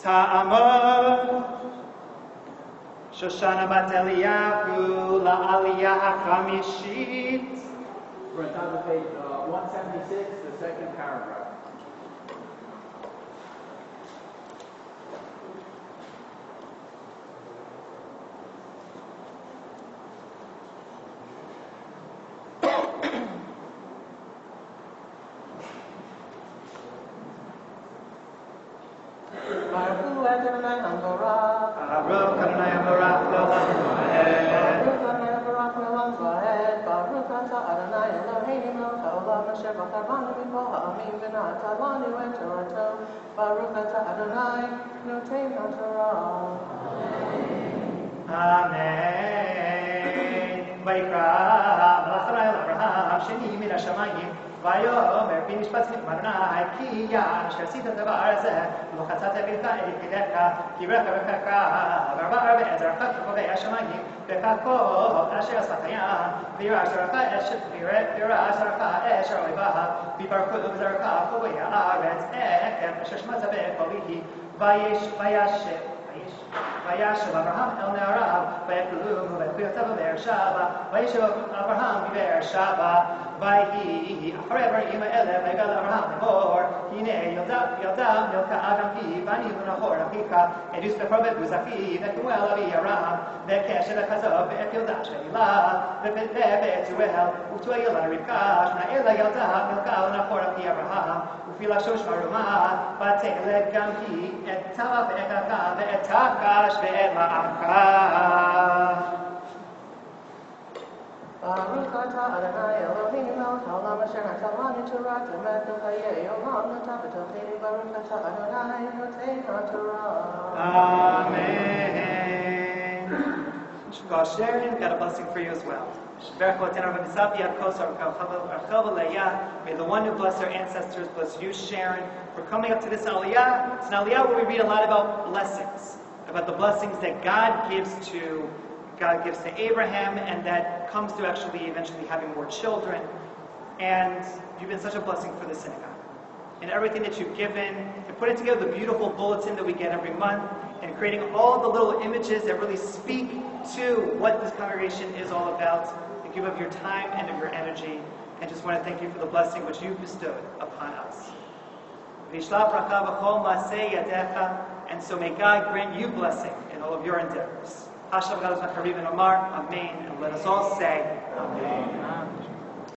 Ta'amor Shoshana Bat Eliyahu La'aliyah HaChamishit. We're on top of page 176, the second paragraph. Amen. Vayikra Malach Adonai Avraham Sheni min hashamayim Vayomer b'mishpat Adonai ki yan asher asita davar hazeh lo chatzat beitcha el yitedecha ki berecha bepecha v'arba'a be'ezracha k'chovei hashamayim bekakol asher asachayam v'yirah zaracha esher oivaha v'yibarakhu zaracha chovei ha'aretz ekem asher shmata be'kolihi Vayashav Abraham el Ne'arav, Vayekulumu, Vayekuyatav Be'ershava, Vayeshav Abraham Be'ershava, Vayhi, Acharev Ima Ele, Vaygal Abraham Lemor, Hine Yodam Milka Adam Ki, Vani Lunachor Achika, Edus Beprovet Buzafi, Vekuel Avi Aram, Vekesh Elechazov, Ve'et Yodash Ve'ilah, Ve'etuel, Utuel Rivkash, Na'ela Yodam Milka Lunachor Achi Abraham, Ufila Shosh Maruma, Vateled Gamki, Et Tava Ve'ekaka, Ve'etakash Ve'ema'aka. Baruch atah Adonai Eloheinu haolam asher natalanu Torah temetu hayei olam notavatochenu Baruch atah Adonai noten haTorah. Amen. God Sharon, got a blessing for you as well. May the one who blessed our ancestors bless you, Sharon. We're coming up to this Aliyah. It's an Aliyah where we read a lot about blessings, about the blessings that God gives to Abraham, and that comes to actually eventually having more children. And you've been such a blessing for the synagogue. And everything that you've given, and putting together the beautiful bulletin that we get every month, and creating all the little images that really speak to what this congregation is all about. Thank you of your time and of your energy, and just want to thank you for the blessing which you bestowed upon us. And so may God grant you blessing in all of your endeavors. Amen. And let us all say, Amen.